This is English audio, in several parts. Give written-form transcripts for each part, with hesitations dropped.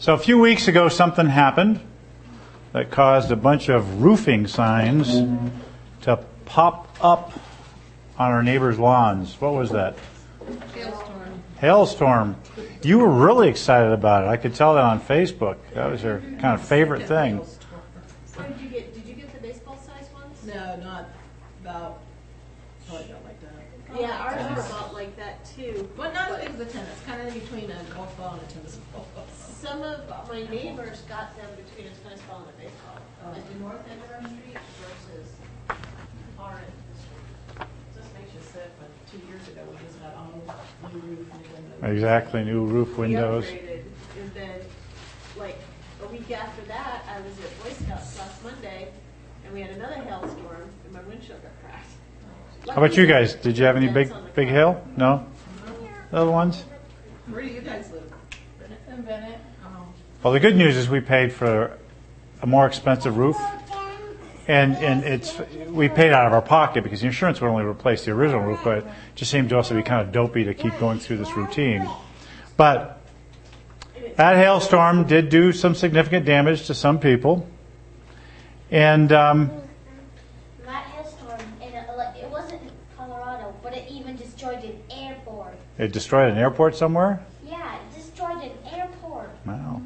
So a few weeks ago, something happened that caused a bunch of roofing signs to pop up on our neighbors' lawns. What was that? Hailstorm. Hailstorm. You were really excited about it. I could tell that on Facebook. That was your kind of favorite thing. So did you get the baseball size ones? No, not about. Probably not like that. Yeah, ours are about like that too. Well, not as big as a tennis. Kind of in between a golf ball and a tennis ball. Some of my neighbors got them between a tennis ball and a baseball. Like the north end of our street versus our end of the street. Just makes you sick. But 2 years ago, we just got all new roof, new windows. Exactly, new roof windows. We upgraded, and then like a week after that, I was at Boy Scouts last Monday, and we had another hailstorm, and my windshield got cracked. How about you guys? Did you have any big hail? No? The other ones? Where do you guys live? In Bennett. Oh. Well, the good news is we paid for a more expensive roof. And we paid out of our pocket because the insurance would only replace the original roof, but it just seemed to us to be kind of dopey to keep going through this routine. But that hailstorm did do some significant damage to some people. And That hailstorm, it wasn't in Colorado, but it even destroyed an airport. it destroyed an airport somewhere? Yeah, it destroyed an airport. Wow.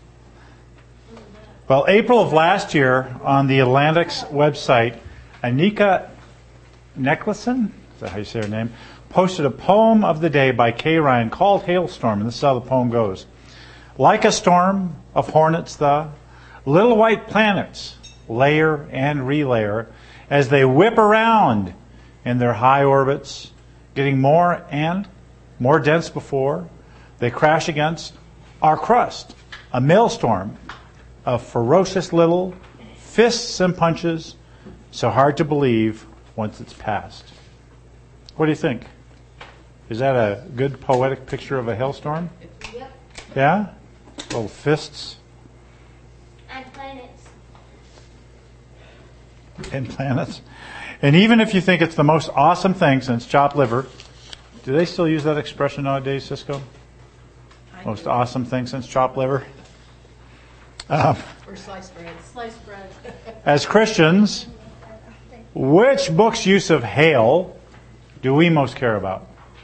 Well, April of last year, on the Atlantic's website, Anika Necklason, is that how you say her name, posted a poem of the day by Kay Ryan called Hailstorm, and this is how the poem goes. Like a storm of hornets, the little white planets layer and relayer as they whip around in their high orbits, getting more and more dense before they crash against our crust, a maelstrom of ferocious little fists and punches, so hard to believe once it's past. What do you think? Is that a good poetic picture of a hailstorm? Yep. Yeah? Little fists And planets. and planets. And even if you think it's the most awesome thing since chopped liver, do they still use that expression nowadays, Cisco? Most awesome thing since chopped liver? Or sliced bread. Sliced bread. As Christians, which book's use of hail do we most care about?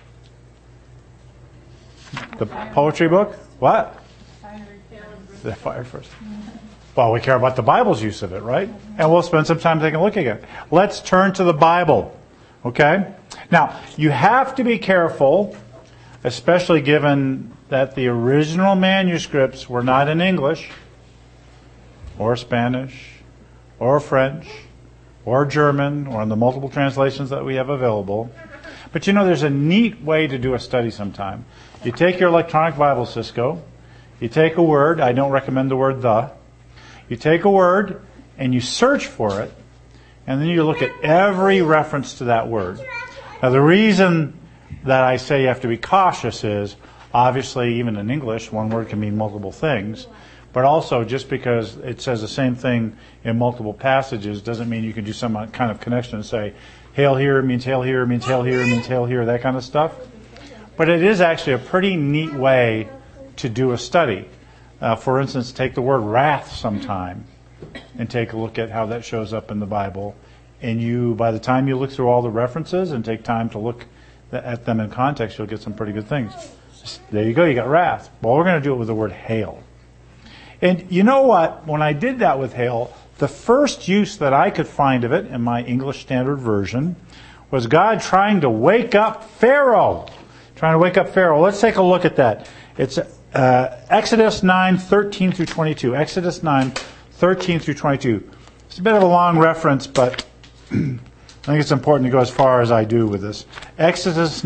The poetry book? What? The fire first. Well, we care about the Bible's use of it, right? And we'll spend some time taking a look at it. Let's turn to the Bible. Okay? Now, you have to be careful, especially given that the original manuscripts were not in English, or Spanish, or French, or German, or in the multiple translations that we have available. But you know, there's a neat way to do a study sometime. You take your electronic Bible, Cisco. You take a word. I don't recommend the word the. You take a word and you search for it, and then you look at every reference to that word. Now, the reason that I say you have to be cautious is, obviously, even in English, one word can mean multiple things. But also, just because it says the same thing in multiple passages doesn't mean you can do some kind of connection and say, hail here means hail here means hail here means hail here, that kind of stuff. But it is actually a pretty neat way to do a study. For instance, take the word wrath sometime and take a look at how that shows up in the Bible. And you, by the time you look through all the references and take time to look at them in context, you'll get some pretty good things. There you go, you got wrath. Well, we're going to do it with the word hail. And you know what? When I did that with hail, the first use that I could find of it in my English Standard Version was God trying to wake up Pharaoh. Trying to wake up Pharaoh. Let's take a look at that. It's Exodus 9:13 through 22. Exodus 9:13 through 22. It's a bit of a long reference, but I think it's important to go as far as I do with this. Exodus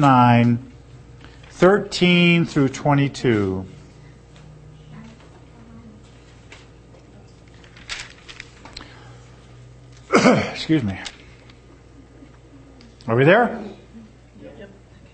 9:13 through 22. Excuse me. Are we there? Yep.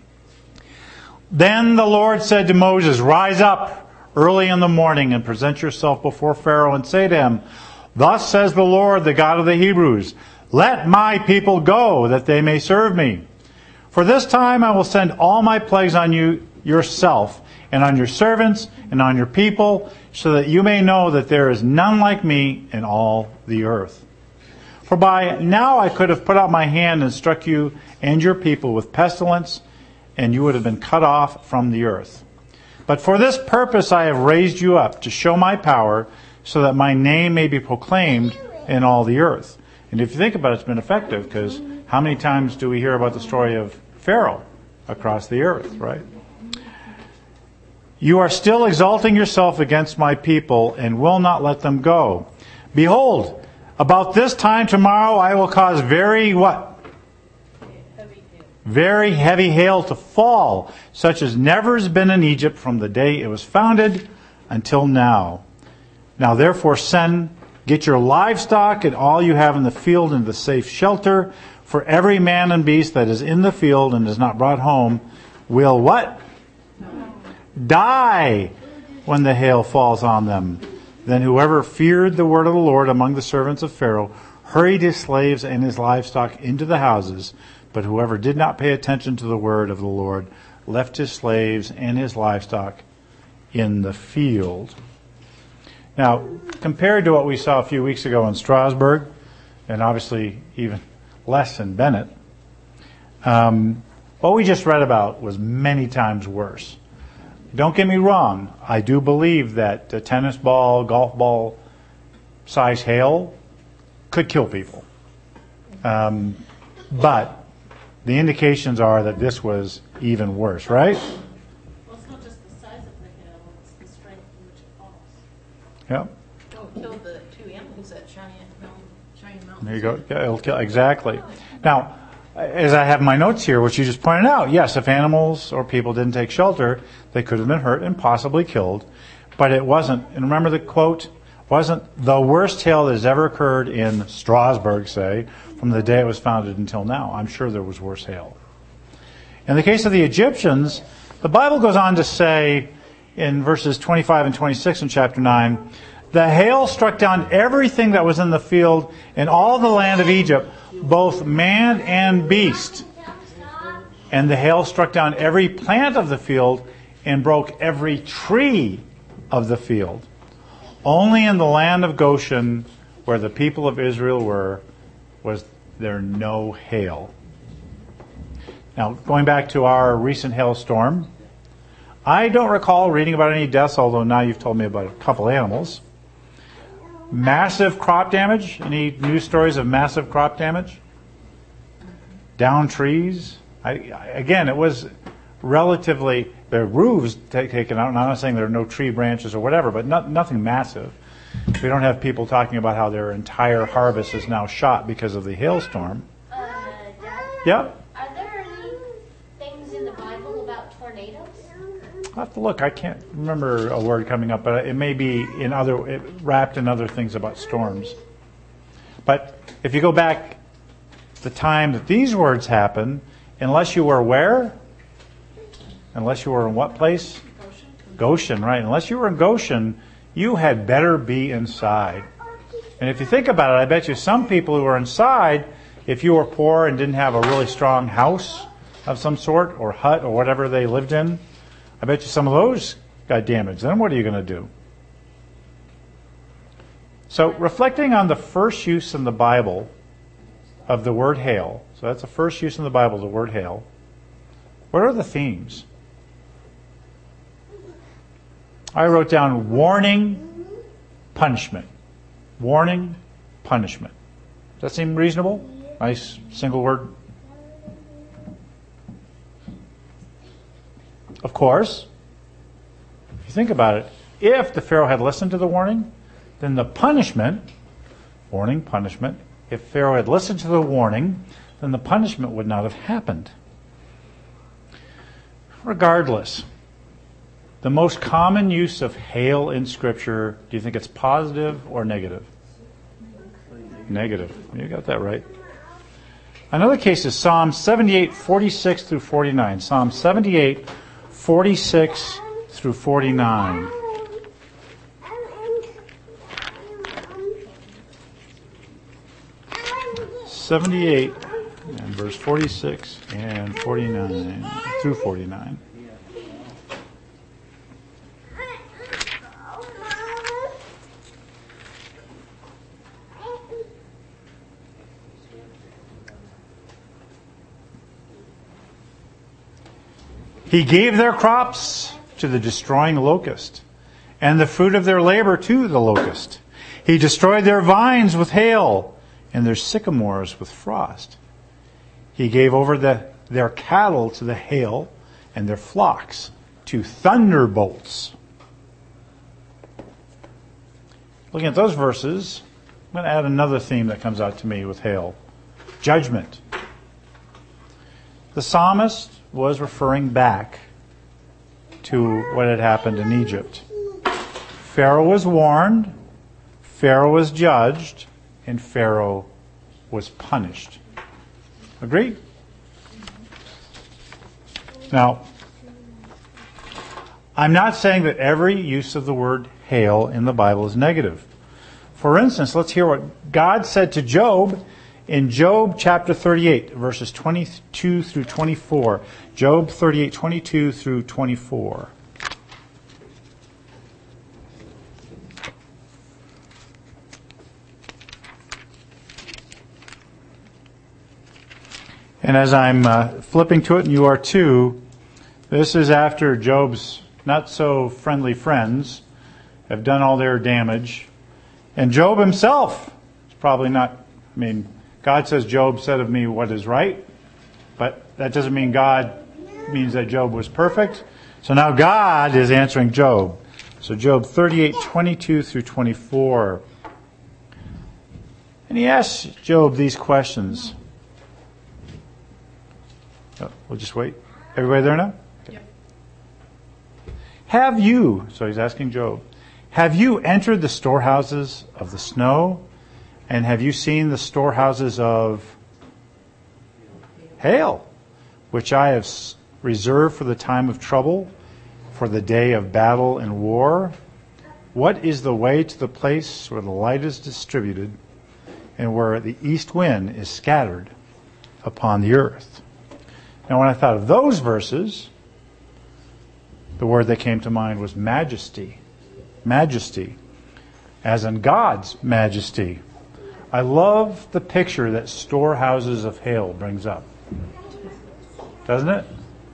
Then the Lord said to Moses, rise up early in the morning and present yourself before Pharaoh and say to him, thus says the Lord, the God of the Hebrews, let my people go that they may serve me. For this time I will send all my plagues on you yourself, and on your servants and on your people, so that you may know that there is none like me in all the earth. For by now I could have put out my hand and struck you and your people with pestilence, and you would have been cut off from the earth. But for this purpose I have raised you up, to show my power, so that my name may be proclaimed in all the earth. And if you think about it, it's been effective, because how many times do we hear about the story of Pharaoh across the earth, right? You are still exalting yourself against my people, and will not let them go. Behold, about this time tomorrow I will cause very what? Very heavy hail to fall, such as never has been in Egypt from the day it was founded until now. Now therefore get your livestock and all you have in the field into the safe shelter, for every man and beast that is in the field and is not brought home will what? Die when the hail falls on them. Then whoever feared the word of the Lord among the servants of Pharaoh hurried his slaves and his livestock into the houses. But whoever did not pay attention to the word of the Lord left his slaves and his livestock in the field. Now, compared to what we saw a few weeks ago in Strasbourg, and obviously even less in Bennett, what we just read about was many times worse. Don't get me wrong, I do believe that a tennis ball, golf ball size hail could kill people. But the indications are that this was even worse, right? Well, it's not just the size of the hail, it's the strength in which it falls. Yep. Oh, it killed the two animals at Cheyenne Mountain. There you go. Yeah, it'll kill, exactly. Now, as I have my notes here, which you just pointed out, yes, if animals or people didn't take shelter, they could have been hurt and possibly killed. But it wasn't, and remember the quote, wasn't the worst hail that has ever occurred in Strasbourg, say, from the day it was founded until now. I'm sure there was worse hail. In the case of the Egyptians, the Bible goes on to say in verses 25 and 26 in chapter 9, the hail struck down everything that was in the field in all the land of Egypt, both man and beast. And the hail struck down every plant of the field and broke every tree of the field. Only in the land of Goshen, where the people of Israel were, was there no hail. Now, going back to our recent hailstorm, I don't recall reading about any deaths, although now you've told me about a couple animals. Massive crop damage? Any news stories of massive crop damage? Down trees? Again, it was relatively, the roofs taken out. And I'm not saying there are no tree branches or whatever, but nothing massive. We don't have people talking about how their entire harvest is now shot because of the hailstorm. Dad, Yep. are there any things in the Bible about tornadoes? I'll have to look. I can't remember a word coming up, but it may be wrapped in other things about storms. But if you go back the time that these words happen, unless you were where? Unless you were in what place? Goshen, right. Unless you were in Goshen, you had better be inside. And if you think about it, I bet you some people who were inside, if you were poor and didn't have a really strong house of some sort, or hut, or whatever they lived in, I bet you some of those got damaged. Then what are you going to do? So reflecting on the first use in the Bible of the word hail, so that's the first use in the Bible, the word hail, what are the themes? I wrote down warning, punishment. Warning, punishment. Does that seem reasonable? Nice single word. Of course, if you think about it, if the Pharaoh had listened to the warning, then the punishment, warning, punishment, if Pharaoh had listened to the warning, then the punishment would not have happened. Regardless, the most common use of hail in Scripture, do you think it's positive or negative? Negative. You got that right. Another case is Psalm 78, 46 through 49. Psalm 78, 46 through 49. '78 and verse 46 and 49 through 49. He gave their crops to the destroying locust, and the fruit of their labor to the locust. He destroyed their vines with hail, and their sycamores with frost. He gave over their cattle to the hail, and their flocks to thunderbolts. Looking at those verses, I'm going to add another theme that comes out to me with hail. Judgment. The psalmist was referring back to what had happened in Egypt. Pharaoh was warned, Pharaoh was judged, and Pharaoh was punished. Agreed? Now, I'm not saying that every use of the word hail in the Bible is negative. For instance, let's hear what God said to Job in Job chapter 38, verses 22 through 24. Job 38, 22 through 24. And as I'm flipping to it, and you are too, this is after Job's not so friendly friends have done all their damage. And Job himself is probably not, God says Job said of me what is right, but that doesn't mean God means that Job was perfect. So now God is answering Job. So Job 38, 22 through 24. And he asks Job these questions. Oh, we'll just wait. Everybody there now? Okay. Yep. Have you, so he's asking Job, have you entered the storehouses of the snow? And have you seen the storehouses of hail, which I have reserved for the time of trouble, for the day of battle and war? What is the way to the place where the light is distributed and where the east wind is scattered upon the earth? Now, when I thought of those verses, the word that came to mind was majesty. Majesty, as in God's majesty. I love the picture that storehouses of hail brings up. Doesn't it?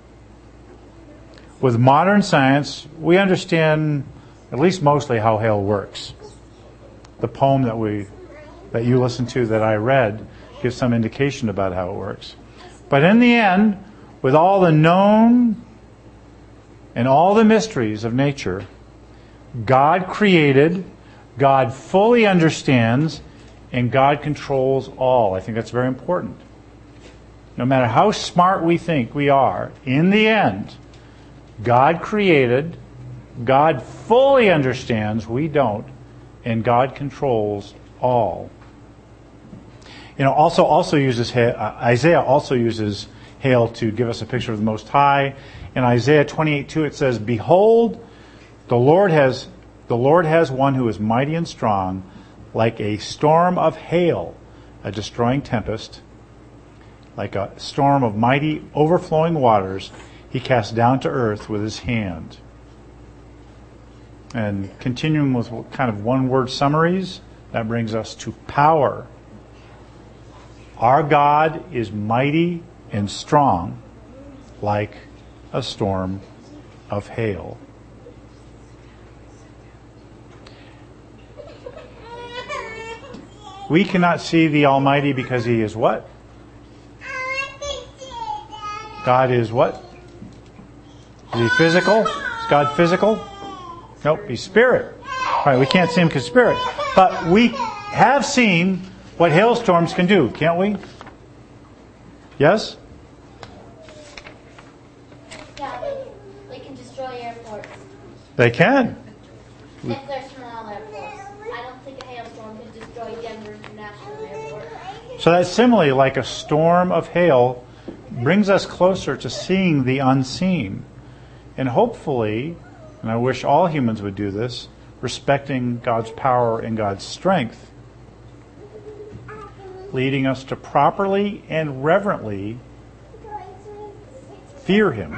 With modern science, we understand at least mostly how hail works. The poem that you listened to that I read gives some indication about how it works. But in the end, with all the known and all the mysteries of nature, God created, God fully understands, and God controls all. I think that's very important. No matter how smart we think we are, in the end, God created, God fully understands, we don't, and God controls all. Also uses Isaiah also uses hail to give us a picture of the Most High. In Isaiah 28:2 it says, "Behold, the Lord has one who is mighty and strong, like a storm of hail, a destroying tempest, like a storm of mighty overflowing waters, he casts down to earth with his hand." And continuing with kind of one-word summaries, that brings us to power. Our God is mighty and strong, like a storm of hail. We cannot see the Almighty because He is what? God is what? Is He physical? Is God physical? Nope, He's spirit. All right, we can't see Him because Spirit. But we have seen what hailstorms can do, can't we? Yes? Yeah, they can destroy airports. They can. If they're small airports. I don't think a hailstorm can destroy Denver International Airport. So that simile, like a storm of hail, brings us closer to seeing the unseen. And hopefully, and I wish all humans would do this, respecting God's power and God's strength, leading us to properly and reverently fear Him.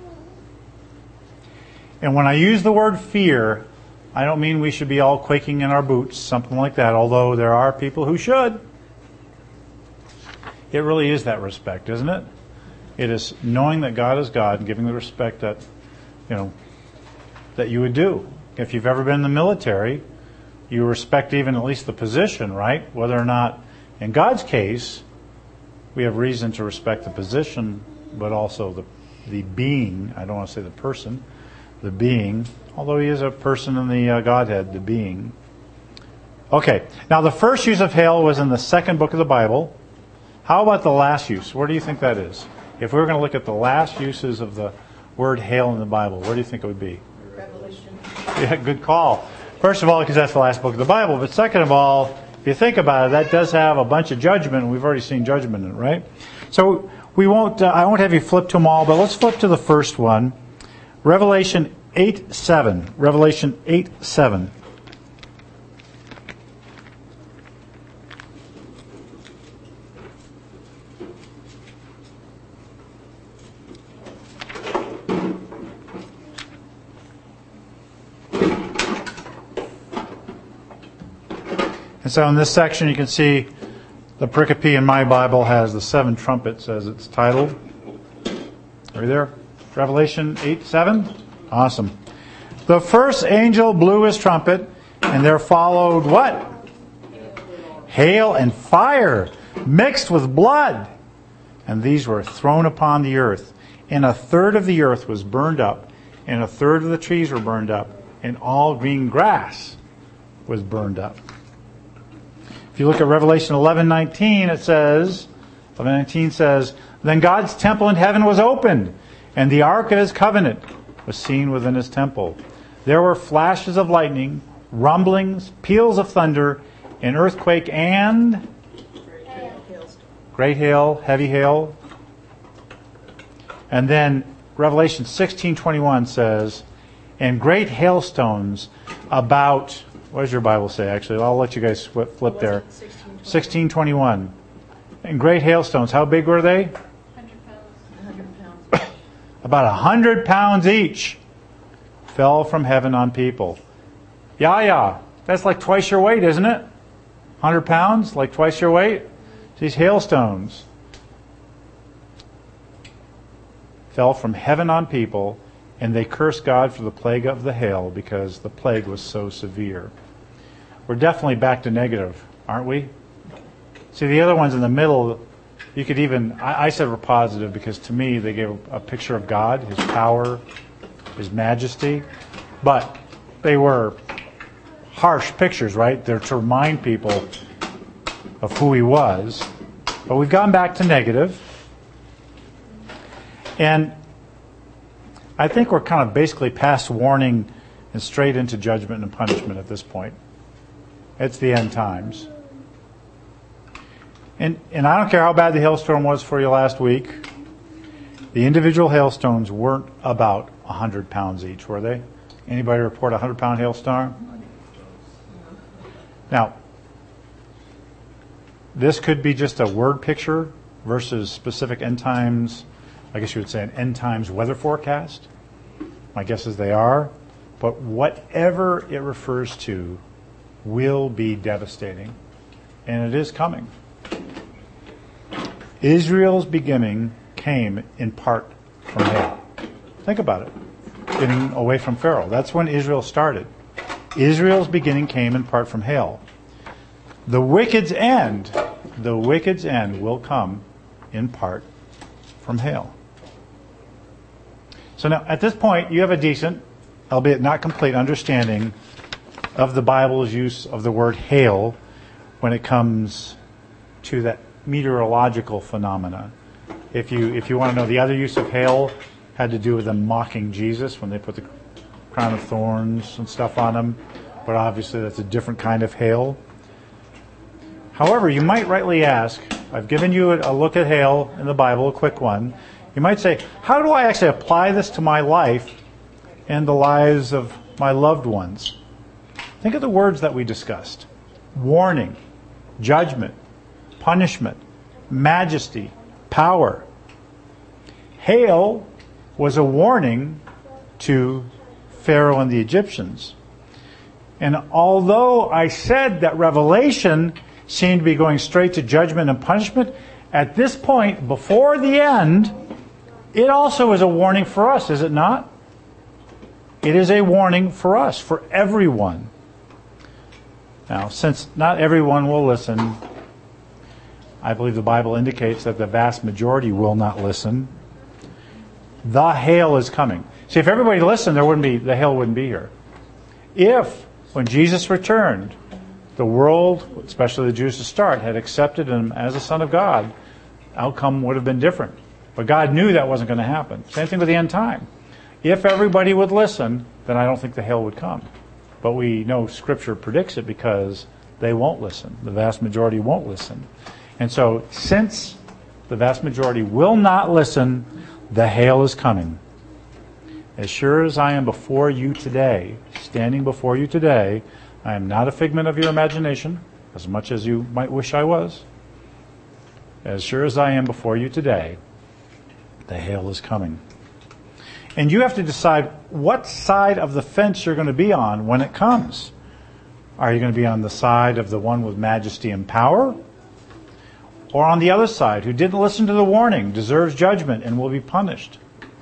And when I use the word fear, I don't mean we should be all quaking in our boots, something like that, although there are people who should. It really is that respect, isn't it? It is knowing that God is God and giving the respect that, that you would do. If you've ever been in the military, you respect even at least the position, right? Whether or not, in God's case, we have reason to respect the position, but also the being. I don't want to say the person, the being. Although he is a person in the Godhead, the being. Okay, now the first use of hail was in the second book of the Bible. How about the last use? Where do you think that is? If we were going to look at the last uses of the word hail in the Bible, where do you think it would be? Revelation. Yeah, good call. First of all, because that's the last book of the Bible. But second of all, if you think about it, that does have a bunch of judgment, and we've already seen judgment in it, right? So we won't. I won't have you flip to them all, but let's flip to the first one, Revelation 8:7. Revelation 8:7. And so in this section you can see the pericope in my Bible has the 7 trumpets as it's titled. Are you there? Revelation 8:7? Awesome. The first angel blew his trumpet, and there followed what? Hail and fire mixed with blood. And these were thrown upon the earth. And 1/3 of the earth was burned up, and 1/3 of the trees were burned up, and all green grass was burned up. If you look at Revelation 11:19, it says, 11:19 says, then God's temple in heaven was opened, and the ark of his covenant was seen within his temple. There were flashes of lightning, rumblings, peals of thunder, an earthquake, and great hail, heavy hail. And then Revelation 16:21 says, and great hailstones about... What does your Bible say, actually? I'll let you guys flip there. 16:21. And great hailstones. How big were they? 100 pounds. About 100 pounds each fell from heaven on people. Yeah. That's like twice your weight, isn't it? 100 pounds, like twice your weight. These hailstones fell from heaven on people, and they cursed God for the plague of the hail because the plague was so severe. We're definitely back to negative, aren't we? See, the other ones in the middle, you could even... I said were positive because to me they gave a picture of God, His power, His majesty. But they were harsh pictures, right? They're to remind people of who He was. But we've gone back to negative. And I think we're kind of basically past warning and straight into judgment and punishment at this point. It's the end times. And I don't care how bad the hailstorm was for you last week. The individual hailstones weren't about 100 pounds each, were they? Anybody report a 100-pound hailstorm? Now, this could be just a word picture versus specific end times. I guess you would say an end times weather forecast. My guess is they are. But whatever it refers to will be devastating. And it is coming. Israel's beginning came in part from hail. Think about it. Getting away from Pharaoh. That's when Israel started. Israel's beginning came in part from hail. The wicked's end will come in part from hail. So now, at this point, you have a decent, albeit not complete, understanding of the Bible's use of the word hail when it comes to that meteorological phenomena. If you want to know, the other use of hail had to do with them mocking Jesus when they put the crown of thorns and stuff on him. But obviously that's a different kind of hail. However, you might rightly ask, I've given you a look at hail in the Bible, a quick one. You might say, how do I actually apply this to my life and the lives of my loved ones? Think of the words that we discussed. Warning, judgment, punishment, majesty, power. Hail was a warning to Pharaoh and the Egyptians. And although I said that Revelation seemed to be going straight to judgment and punishment, at this point, before the end, It also is a warning for us, is it not? It is a warning for us, for everyone. Now, since not everyone will listen, I believe the Bible indicates that the vast majority will not listen. The hail is coming. See, if everybody listened, the hail wouldn't be here. If, when Jesus returned, the world, especially the Jews to start, had accepted him as a Son of God, outcome would have been different. But God knew that wasn't going to happen. Same thing with the end time. If everybody would listen, then I don't think the hail would come. But we know Scripture predicts it because they won't listen. The vast majority won't listen. And so, since the vast majority will not listen, the hail is coming. As sure as I am before you today, standing before you today, I am not a figment of your imagination, as much as you might wish I was. As sure as I am before you today, the hail is coming. And you have to decide what side of the fence you're going to be on when it comes. Are you going to be on the side of the one with majesty and power? Or on the other side, who didn't listen to the warning, deserves judgment, and will be punished?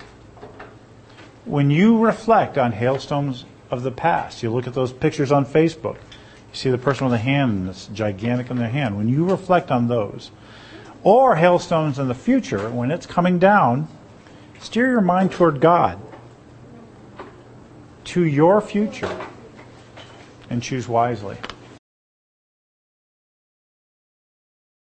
When you reflect on hailstones of the past, you look at those pictures on Facebook, you see the person with a hand that's gigantic in their hand. When you reflect on those, or hailstones in the future, when it's coming down, steer your mind toward God, to your future, and choose wisely.